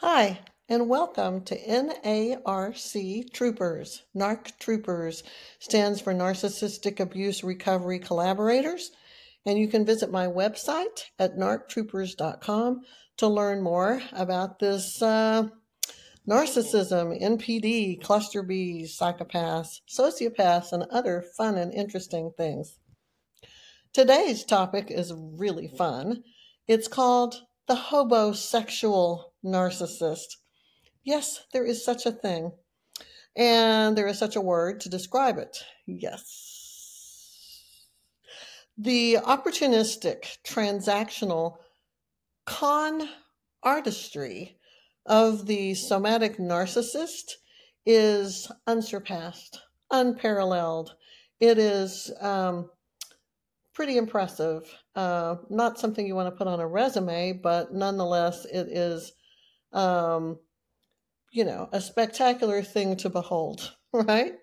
Hi, and welcome to NARC Troopers. NARC Troopers stands for Narcissistic Abuse Recovery Collaborators, and you can visit my website at narctroopers.com to learn more about this narcissism, NPD, cluster Bs, psychopaths, sociopaths, and other fun and interesting things. Today's topic is really fun. It's called the hobosexual narcissist. Yes, there is such a thing. And there is such a word to describe it. Yes. The opportunistic, transactional con artistry of the somatic narcissist is unsurpassed, unparalleled. It is pretty impressive. Not something you want to put on a resume, but nonetheless, it is um, a spectacular thing to behold, right?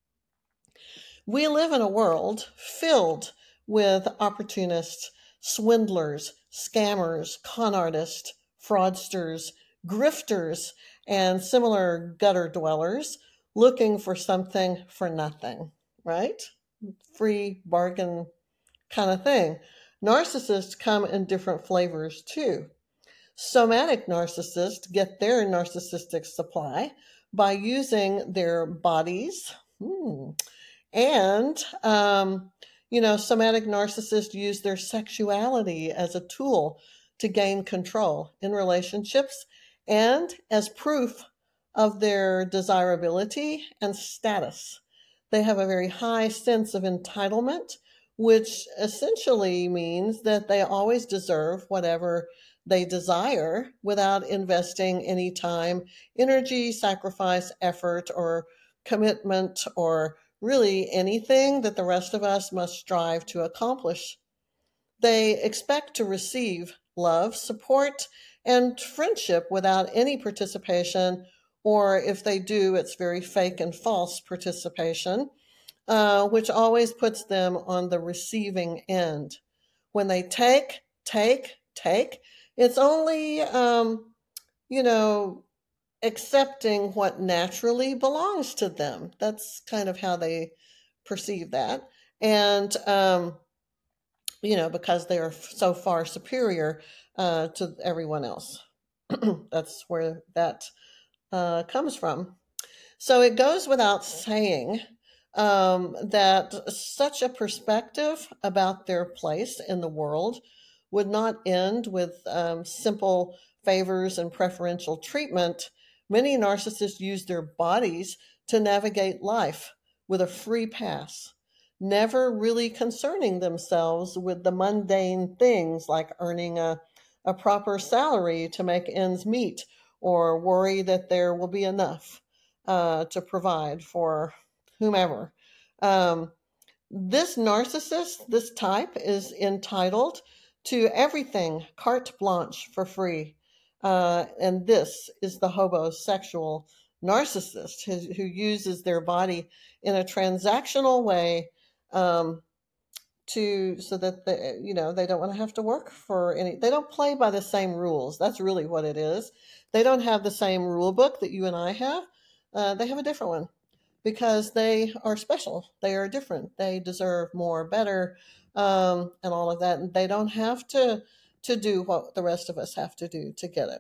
We live in a world filled with opportunists, swindlers, scammers, con artists, fraudsters, grifters, and similar gutter dwellers looking for something for nothing, right? Free bargain kind of thing. Narcissists come in different flavors too. Somatic narcissists get their narcissistic supply by using their bodies. And, somatic narcissists use their sexuality as a tool to gain control in relationships and as proof of their desirability and status. They have a very high sense of entitlement, which essentially means that they always deserve whatever they desire without investing any time, energy, sacrifice, effort, or commitment, or really anything that the rest of us must strive to accomplish. They expect to receive love, support, and friendship without any participation, or if they do, it's very fake and false participation, which always puts them on the receiving end. When they take, it's only, you know, accepting what naturally belongs to them. That's kind of how they perceive that. And, because they are so far superior to everyone else. That's where that comes from. So it goes without saying that such a perspective about their place in the world would not end with simple favors and preferential treatment. Many narcissists use their bodies to navigate life with a free pass, never really concerning themselves with the mundane things like earning a proper salary to make ends meet or worry that there will be enough to provide for whomever. Um, this narcissist, this type, is entitled to everything carte blanche for free. And this is the hobosexual narcissist who uses their body in a transactional way um, to so that they don't want to have to work for any. They don't play by the same rules. That's really what it is. They don't have the same rule book that you and I have. They have a different one because they are special. They are different. They deserve more, better, and all of that. And they don't have to do what the rest of us have to do to get it.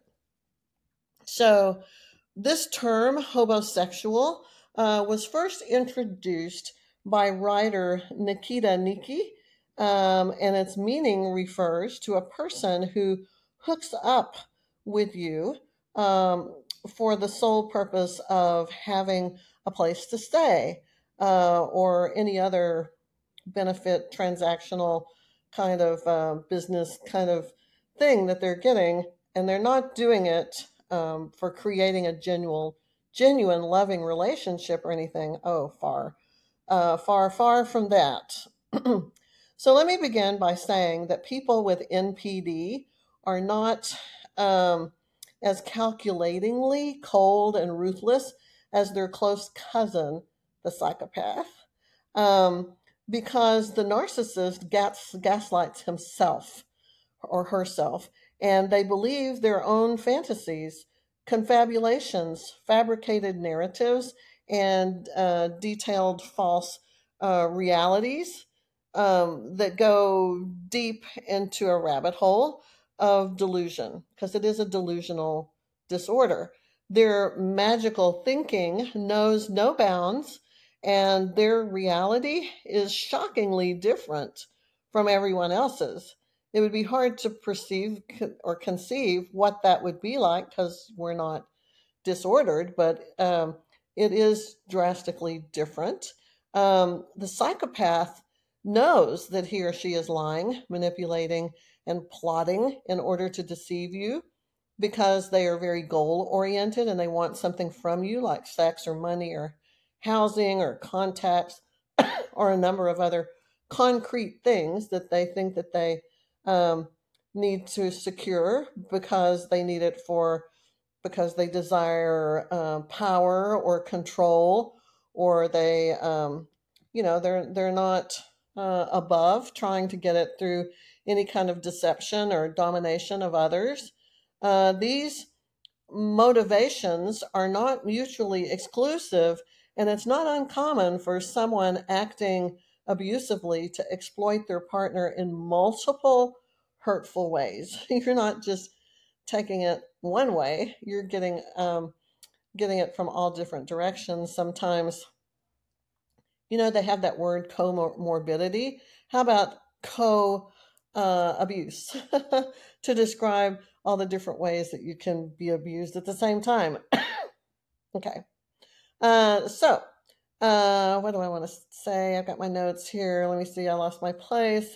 So this term, hobosexual, was first introduced by writer Nikita Niki, and its meaning refers to a person who hooks up with you for the sole purpose of having a place to stay or any other benefit, transactional kind of business kind of thing that they're getting, and they're not doing it for creating a genuine, loving relationship or anything. Oh, far from that. So let me begin by saying that people with NPD are not as calculatingly cold and ruthless as their close cousin, the psychopath, because the narcissist gaslights himself or herself, and they believe their own fantasies confabulations, fabricated narratives, and detailed false realities that go deep into a rabbit hole of delusion, because it is a delusional disorder. Their magical thinking knows no bounds, and their reality is shockingly different from everyone else's. It would be hard to perceive or conceive what that would be like because we're not disordered, but it is drastically different. The psychopath knows that he or she is lying, manipulating, and plotting in order to deceive you because they are very goal oriented and they want something from you, like sex or money or housing or contacts or a number of other concrete things that they think that they um, need to secure because they need it for because they desire power or control, or they, they're not above trying to get it through any kind of deception or domination of others. These motivations are not mutually exclusive, and it's not uncommon for someone acting abusively to exploit their partner in multiple hurtful ways. You're not just taking it one way, you're getting it from all different directions. Sometimes, they have that word comorbidity. How about co abuse to describe all the different ways that you can be abused at the same time? Okay. What do I want to say? I've got my notes here. Let me see. I lost my place.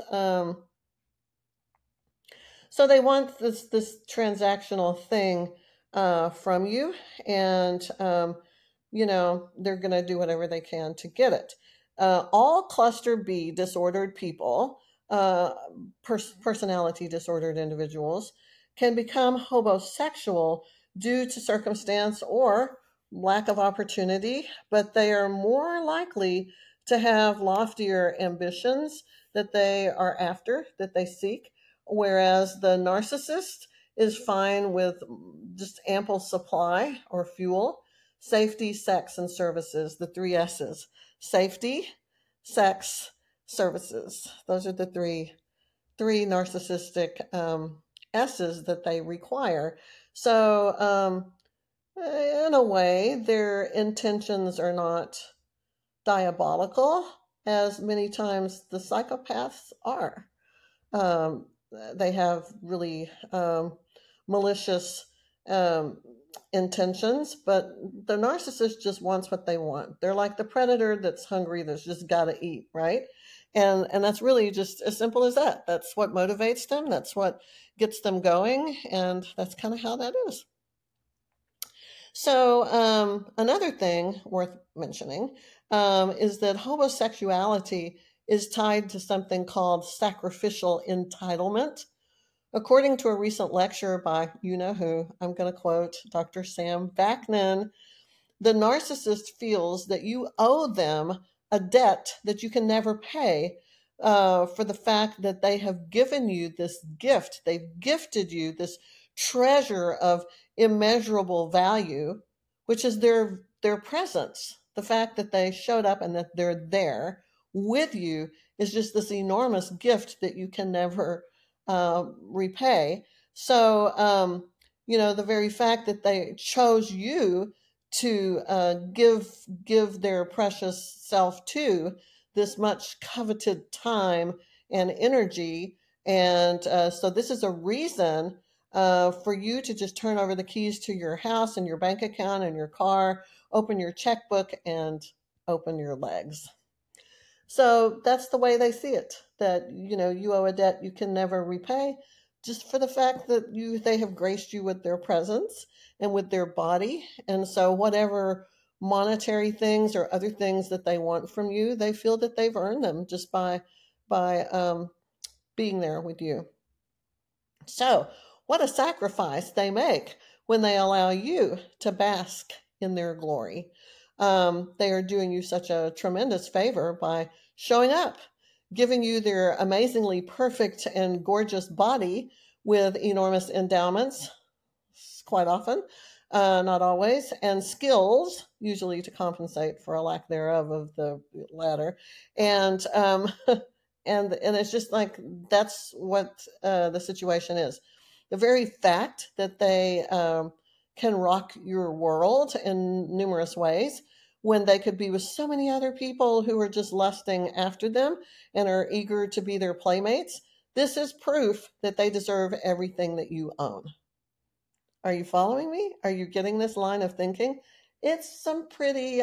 So they want this transactional thing from you, and they're going to do whatever they can to get it. All cluster B disordered people, personality disordered individuals, can become homosexual due to circumstance or lack of opportunity, but they are more likely to have loftier ambitions that they are after, that they seek, whereas the narcissist is fine with just ample supply or fuel. Safety, sex, and services, the three S's. Safety, sex, services. Those are the three narcissistic S's that they require. So, in a way, their intentions are not diabolical, as many times the psychopaths are. They have really malicious intentions, but the narcissist just wants what they want. They're like the predator that's hungry, that's just got to eat, right? And that's really just as simple as that. That's what motivates them. That's what gets them going, and that's kind of how that is. So another thing worth mentioning is that homosexuality is tied to something called sacrificial entitlement. According to a recent lecture by you know who, I'm going to quote Dr. Sam Vaknin, the narcissist feels that you owe them a debt that you can never pay for the fact that they have given you this gift. They've gifted you this treasure of immeasurable value, which is their presence. The fact that they showed up and that they're there with you is just this enormous gift that you can never repay. So, the very fact that they chose you to give their precious self to this much coveted time and energy, and so this is a reason for you to just turn over the keys to your house and your bank account and your car, open your checkbook, and open your legs. So that's the way they see it, that you owe a debt you can never repay, just for the fact that they have graced you with their presence and with their body. And so whatever monetary things or other things that they want from you, they feel that they've earned them just by being there with you. So what a sacrifice they make when they allow you to bask in their glory. They are doing you such a tremendous favor by showing up, giving you their amazingly perfect and gorgeous body with enormous endowments, quite often, not always, and skills, usually to compensate for a lack thereof of the latter. And and it's just like that's what the situation is. The very fact that they can rock your world in numerous ways when they could be with so many other people who are just lusting after them and are eager to be their playmates. This is proof that they deserve everything that you own. Are you following me? Are you getting this line of thinking? It's some pretty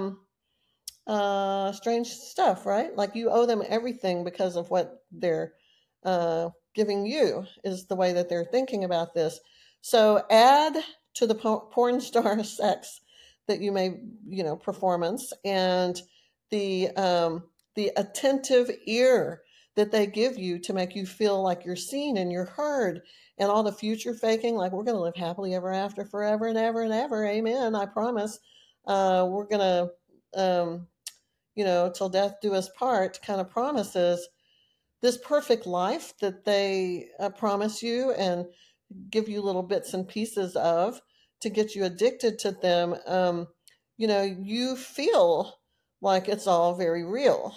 strange stuff, right? Like you owe them everything because of what they're giving you, is the way that they're thinking about this. So add to the porn star sex that you may, performance, and the attentive ear that they give you to make you feel like you're seen and you're heard, and all the future faking, like we're going to live happily ever after, forever and ever and ever, amen, I promise. We're going to till death do us part kind of promises, this perfect life that they promise you and give you little bits and pieces of to get you addicted to them. You feel like it's all very real,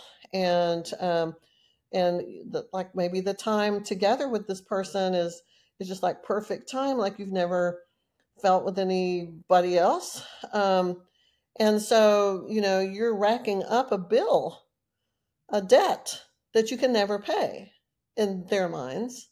and like maybe the time together with this person is just like perfect time, like you've never felt with anybody else. And so, you're racking up a bill, a debt that you can never pay in their minds.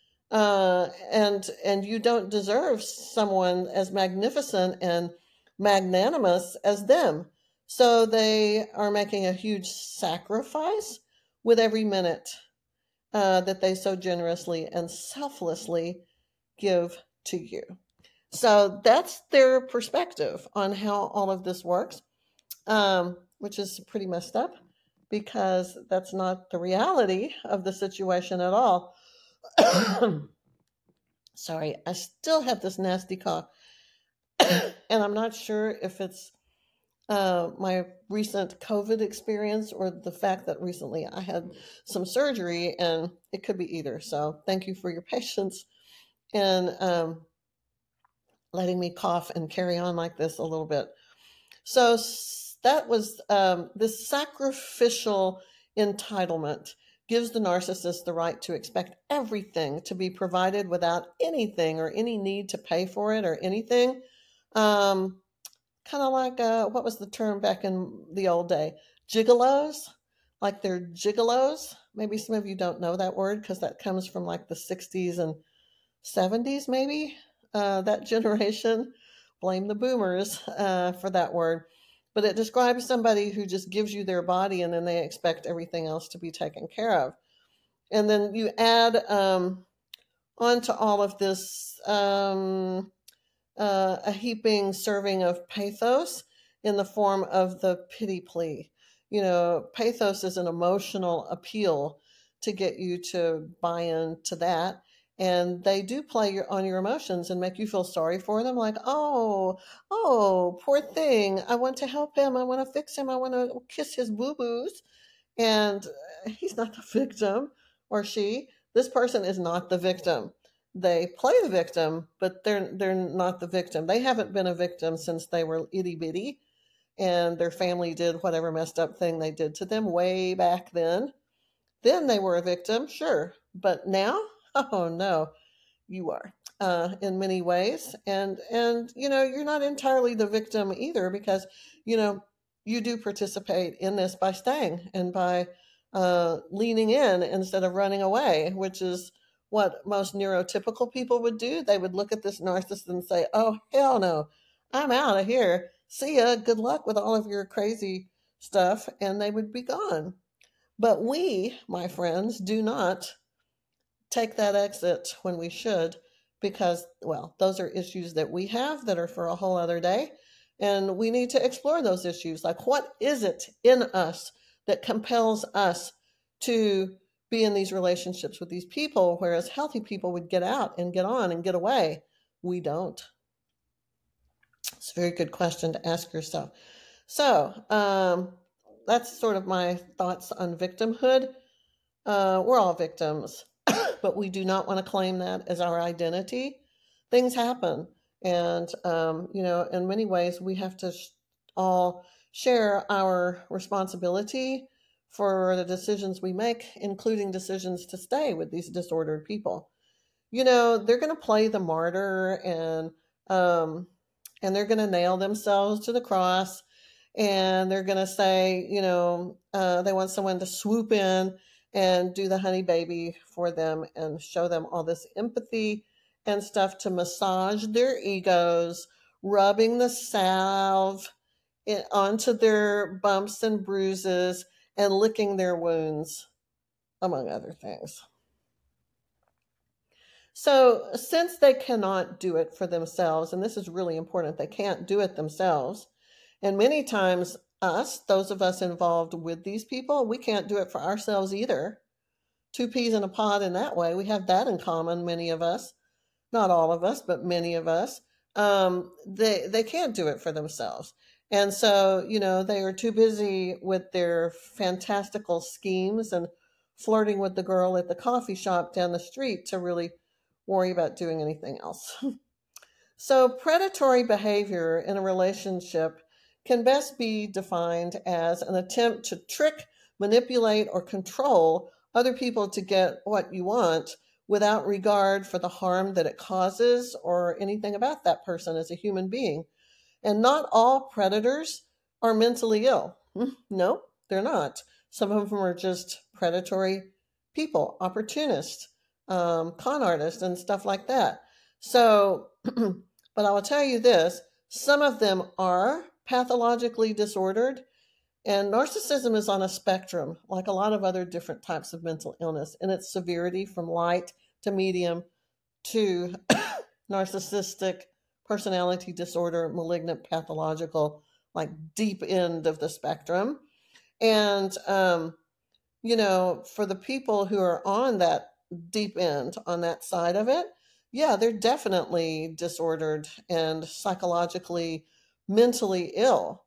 And you don't deserve someone as magnificent and magnanimous as them. So they are making a huge sacrifice with every minute that they so generously and selflessly give to you. So that's their perspective on how all of this works, which is pretty messed up because that's not the reality of the situation at all. Sorry, I still have this nasty cough, and I'm not sure if it's my recent COVID experience or the fact that recently I had some surgery, and it could be either. So thank you for your patience and letting me cough and carry on like this a little bit. So that was this sacrificial entitlement gives the narcissist the right to expect everything to be provided without anything or any need to pay for it or anything. Kind of like, what was the term back in the old day? Gigolos? Like they're gigolos. Maybe some of you don't know that word because that comes from like the 60s and 70s, maybe. That generation. Blame the boomers for that word. But it describes somebody who just gives you their body and then they expect everything else to be taken care of. And then you add onto all of this a heaping serving of pathos in the form of the pity plea. Pathos is an emotional appeal to get you to buy into that. And they do play on your emotions and make you feel sorry for them. Like, oh, poor thing. I want to help him. I want to fix him. I want to kiss his boo-boos. And he's not the victim, or she. This person is not the victim. They play the victim, but they're not the victim. They haven't been a victim since they were itty bitty and their family did whatever messed up thing they did to them way back then. Then they were a victim, sure. But now, oh no, you are in many ways. And you're not entirely the victim either because, you do participate in this by staying and by leaning in instead of running away, which is what most neurotypical people would do. They would look at this narcissist and say, oh, hell no, I'm out of here. See ya. Good luck with all of your crazy stuff. And they would be gone. But we, my friends, do not take that exit when we should because, well, those are issues that we have that are for a whole other day. And we need to explore those issues. Like, what is it in us that compels us to be in these relationships with these people, whereas healthy people would get out and get on and get away? We don't. It's a very good question to ask yourself. So that's sort of my thoughts on victimhood. We're all victims, but we do not want to claim that as our identity. things happen. And, in many ways, we have to all share our responsibility for the decisions we make, including decisions to stay with these disordered people. They're going to play the martyr, um, and they're going to nail themselves to the cross, and they're going to say, they want someone to swoop in and do the honey baby for them and show them all this empathy and stuff to massage their egos, rubbing the salve onto their bumps and bruises and licking their wounds, among other things. So, since they cannot do it for themselves, and this is really important, they can't do it themselves. And many times, those of us involved with these people, we can't do it for ourselves either. Two peas in a pod in that way. We have that in common, many of us. Not all of us, but many of us. They can't do it for themselves. And so, they are too busy with their fantastical schemes and flirting with the girl at the coffee shop down the street to really worry about doing anything else. So, predatory behavior in a relationship can best be defined as an attempt to trick, manipulate, or control other people to get what you want without regard for the harm that it causes or anything about that person as a human being. And not all predators are mentally ill. No, they're not. Some of them are just predatory people, opportunists, con artists, and stuff like that. So, but I will tell you this, some of them are pathologically disordered, and narcissism is on a spectrum, like a lot of other different types of mental illness, in its severity from light to medium to narcissistic personality disorder, malignant, pathological, like deep end of the spectrum. And, for the people who are on that deep end, on that side of it, yeah, they're definitely disordered and psychologically, mentally ill.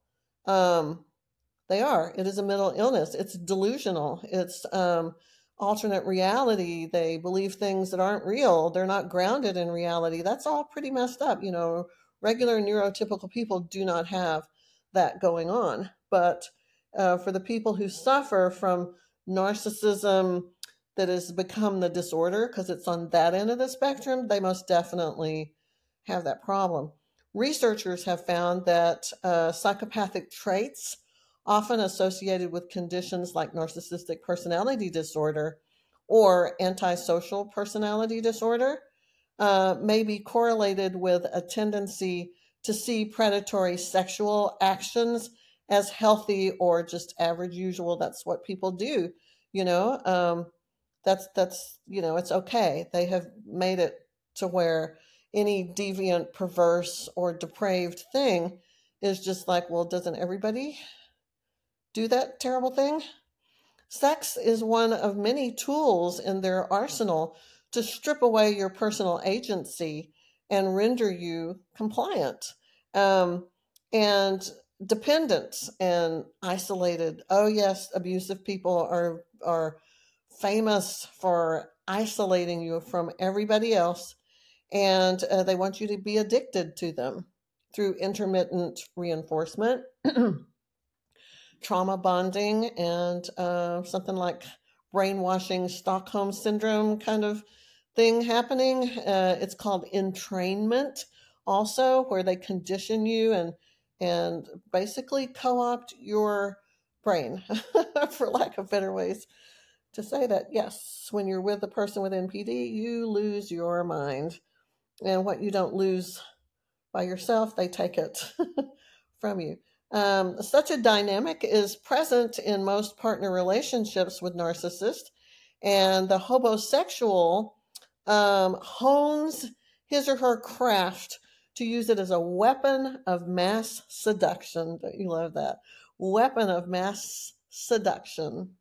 They are. It is a mental illness. It's delusional. It's alternate reality. They believe things that aren't real. They're not grounded in reality. That's all pretty messed up. Regular neurotypical people do not have that going on. But for the people who suffer from narcissism that has become the disorder, because it's on that end of the spectrum, they most definitely have that problem. Researchers have found that psychopathic traits, often associated with conditions like narcissistic personality disorder or antisocial personality disorder, may be correlated with a tendency to see predatory sexual actions as healthy or just average usual. That's what people do, you know. That's it's okay. They have made it to where any deviant, perverse, or depraved thing is just like, well, doesn't everybody do that terrible thing? Sex is one of many tools in their arsenal to strip away your personal agency and render you compliant, and dependent and isolated. Oh yes, abusive people are famous for isolating you from everybody else, and they want you to be addicted to them through intermittent reinforcement, trauma bonding, and something like brainwashing Stockholm syndrome kind of thing happening. It's called entrainment, also, where they condition you and basically co-opt your brain, for lack of better ways to say that. Yes, when you're with a person with NPD, you lose your mind. And what you don't lose by yourself, they take it from you. Such a dynamic is present in most partner relationships with narcissists, and the hobosexual hones his or her craft to use it as a weapon of mass seduction. Don't you love that? Weapon of mass seduction.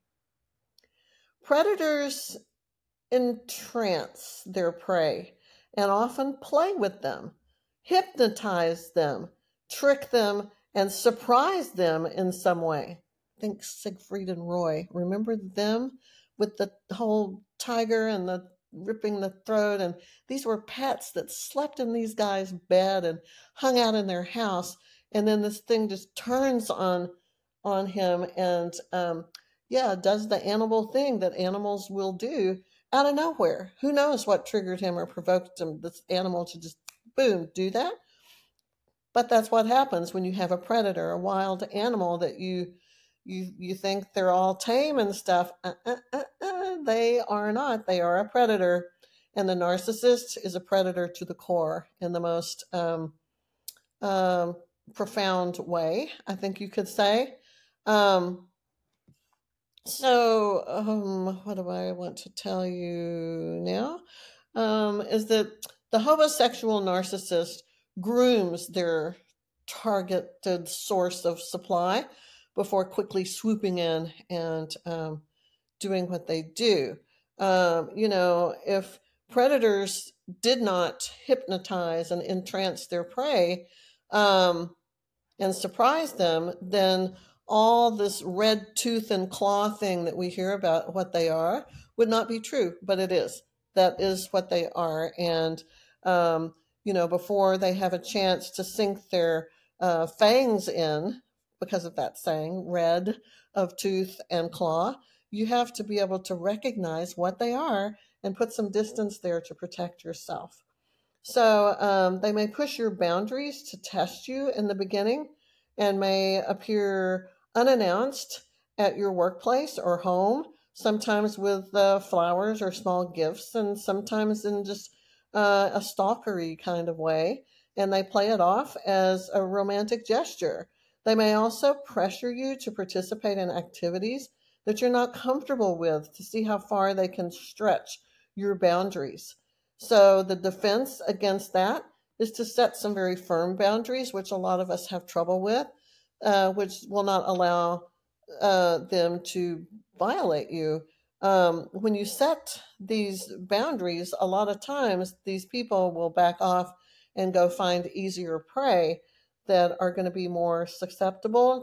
Predators entrance their prey and often play with them, hypnotize them, trick them, and surprise them in some way. Think Siegfried and Roy. Remember them with the whole tiger and the ripping the throat. And these were pets that slept in these guys' bed and hung out in their house. And then this thing just turns on him and yeah, does the animal thing that animals will do out of nowhere. Who knows what triggered him or provoked him, this animal to just boom, do that? But that's what happens when you have a predator, a wild animal that you think they're all tame and stuff. They are not. They are a predator, and the narcissist is a predator to the core in the most um, profound way, I think you could say. Um, what do I want to tell you now? Is that the homosexual narcissist grooms their targeted source of supply before quickly swooping in and doing what they do. If predators did not hypnotize and entrance their prey um, and surprise them, then all this red tooth and claw thing that we hear about what they are would not be true, but it is. That is what they are. And, before they have a chance to sink their fangs in, because of that saying, red of tooth and claw, you have to be able to recognize what they are and put some distance there to protect yourself. So they may push your boundaries to test you in the beginning and may appear unannounced at your workplace or home, sometimes with flowers or small gifts, and sometimes in just a stalkery kind of way. And they play it off as a romantic gesture. They may also pressure you to participate in activities that you're not comfortable with to see how far they can stretch your boundaries. So the defense against that is to set some very firm boundaries, which a lot of us have trouble with, which will not allow them to violate you. When you set these boundaries, a lot of times these people will back off and go find easier prey that are going to be more susceptible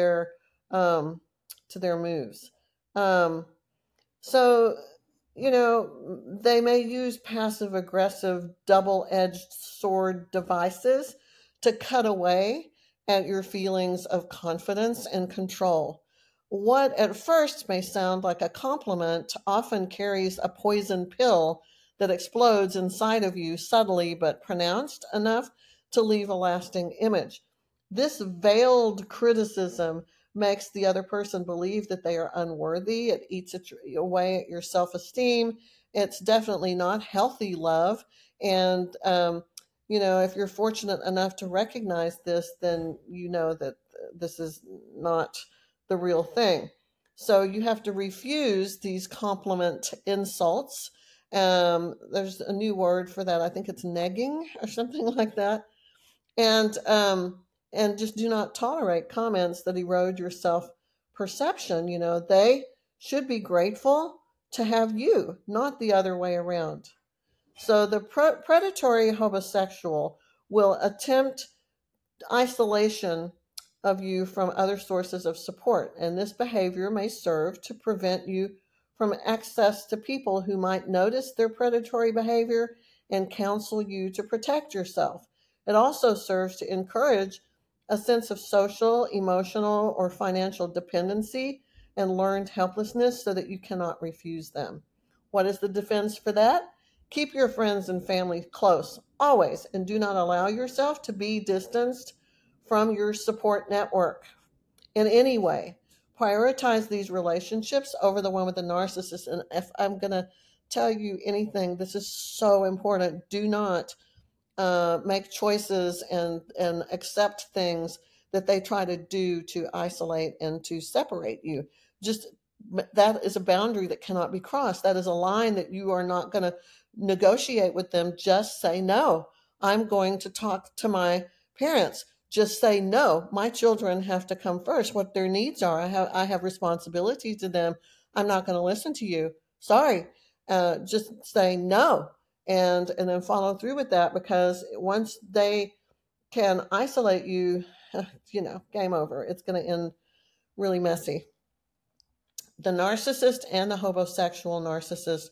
to their moves. Um, so they may use passive aggressive, double edged sword devices to cut away at your feelings of confidence and control. What at first may sound like a compliment often carries a poison pill that explodes inside of you subtly but pronounced enough to leave a lasting image. This veiled criticism makes the other person believe that they are unworthy. It eats away at your self esteem. It's definitely not healthy love. And, if you're fortunate enough to recognize this, then you know that this is not the real thing. So you have to refuse these compliment insults. There's a new word for that. I think it's negging or something like that. And just do not tolerate comments that erode your self perception. They should be grateful to have you, not the other way around. So the predatory homosexual will attempt isolation of you from other sources of support, and this behavior may serve to prevent you from access to people who might notice their predatory behavior and counsel you to protect yourself. It also serves to encourage a sense of social, emotional, or financial dependency and learned helplessness so that you cannot refuse them. What is the defense for that? Keep your friends and family close, always, and do not allow yourself to be distanced from your support network in any way. Prioritize these relationships over the one with the narcissist. And if I'm going to tell you anything, this is so important. Do not make choices and accept things that they try to do to isolate and to separate you. Just that is a boundary that cannot be crossed. That is a line that you are not going to negotiate with them. Just say no. I'm going to talk to my parents. Just say no. My children have to come first. What their needs are. I have responsibility to them. I'm not going to listen to you. Sorry. Just say no and then follow through with that, because once they can isolate you, game over. It's going to end really messy. The narcissist and the homosexual narcissist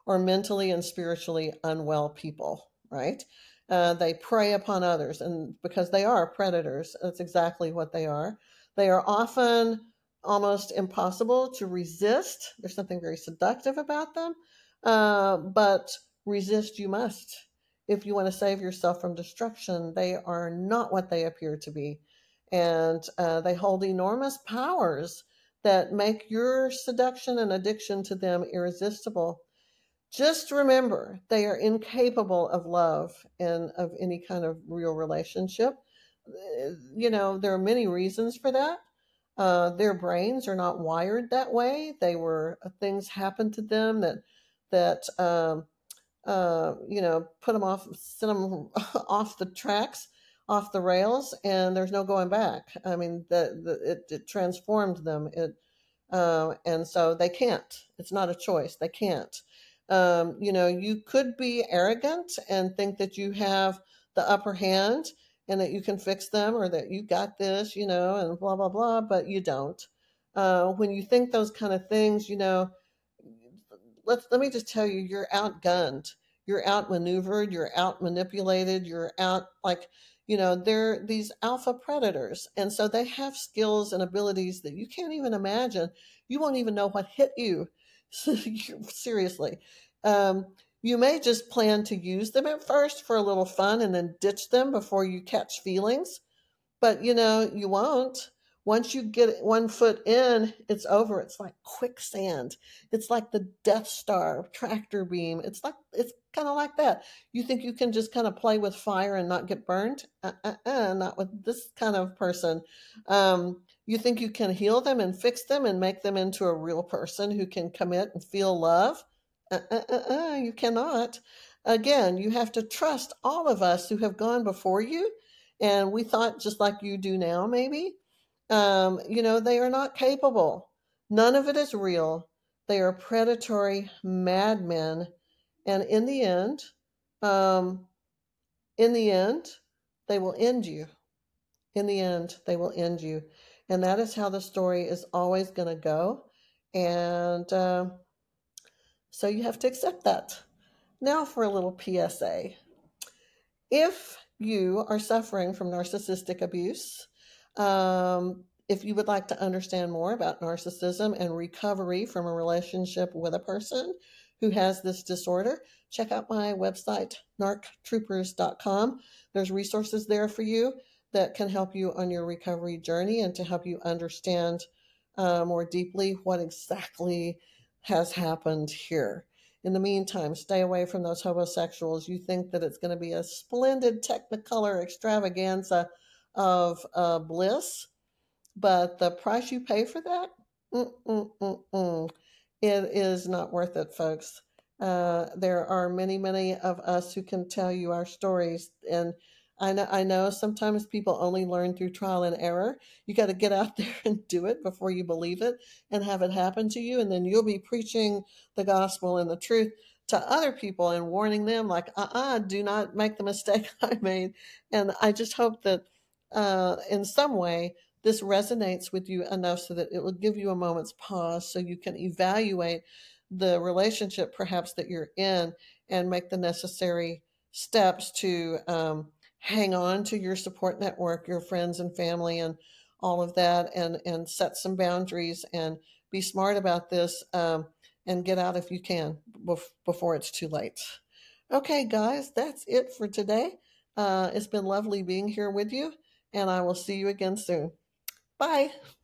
or mentally and spiritually unwell people, right? They prey upon others, and because they are predators, that's exactly what they are. They are often almost impossible to resist. There's something very seductive about them, but resist you must if you want to save yourself from destruction. They are not what they appear to be, and they hold enormous powers that make your seduction and addiction to them irresistible. Just remember, they are incapable of love and of any kind of real relationship. There are many reasons for that. Their brains are not wired that way. Things happened to them that put them off, sent them off the tracks, off the rails, and there's no going back. I mean, it transformed them. And so they can't. It's not a choice. They can't. You could be arrogant and think that you have the upper hand and that you can fix them or that you got this, and blah, blah, blah, but you don't. When you think those kind of things, let me just tell you, you're outgunned, you're outmaneuvered, you're outmanipulated, you're out like, they're these alpha predators. And so they have skills and abilities that you can't even imagine. You won't even know what hit you. Seriously. Um, you may just plan to use them at first for a little fun and then ditch them before you catch feelings. But you won't. Once you get one foot in, it's over. It's like quicksand. It's like the Death Star tractor beam. It's kind of like that. You think you can just kind of play with fire and not get burned? Not with this kind of person. You think you can heal them and fix them and make them into a real person who can commit and feel love? You cannot. Again, you have to trust all of us who have gone before you, and we thought just like you do now, maybe. They are not capable. None of it is real. They are predatory madmen, and um, in the end, they will end you. In the end, they will end you, and that is how the story is always going to go. And so you have to accept that. Now for a little PSA. If you are suffering from narcissistic abuse, if you would like to understand more about narcissism and recovery from a relationship with a person who has this disorder, check out my website, narctroopers.com. There's resources there for you that can help you on your recovery journey and to help you understand more deeply what exactly has happened here. In the meantime, stay away from those homosexuals. You think that it's going to be a splendid technicolor extravaganza of bliss, but the price you pay for that, it is not worth it, folks. There are many, many of us who can tell you our stories, and I know sometimes people only learn through trial and error. You got to get out there and do it before you believe it and have it happen to you. And then you'll be preaching the gospel and the truth to other people and warning them like, do not make the mistake I made. And I just hope that in some way this resonates with you enough so that it will give you a moment's pause so you can evaluate the relationship perhaps that you're in and make the necessary steps to hang on to your support network, your friends and family, and all of that, and set some boundaries and be smart about this, and get out if you can before it's too late. Okay, guys, that's it for today. It's been lovely being here with you, and I will see you again soon. Bye.